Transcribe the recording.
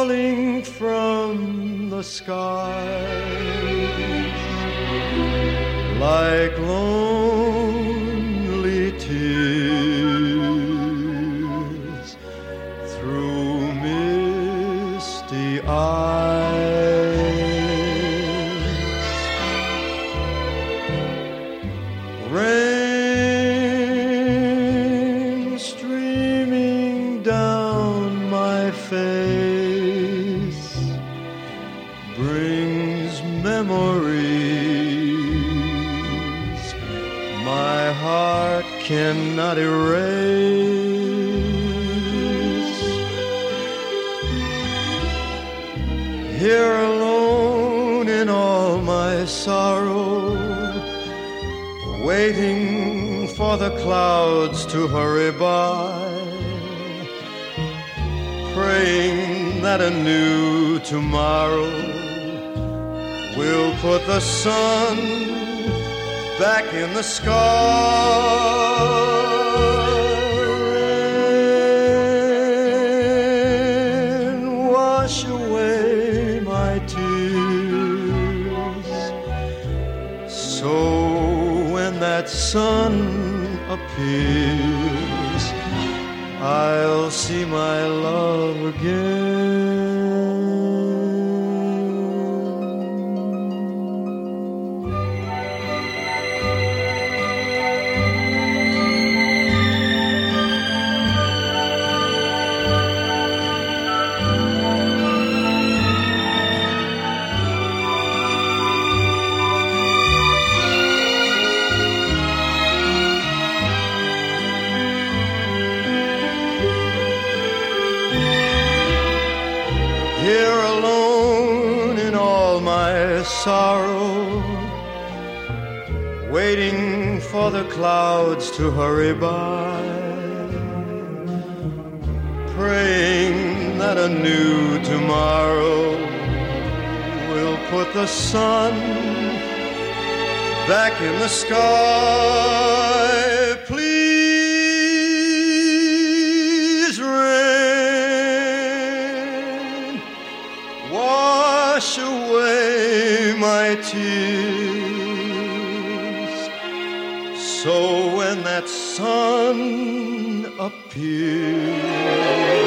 falling from the skies like lonely tears through misty eyes. Rain streaming down my face brings memories my heart cannot erase. Here alone in all my sorrow, waiting for the clouds to hurry by, praying that a new tomorrow will put the sun back in the sky. Rain, wash away my tears, so when that sun appears, I'll see my love again. Here alone in all my sorrow, waiting for the clouds to hurry by, praying that a new tomorrow will put the sun back in the sky. Please, rain, wash away my tears, so when that sun appears,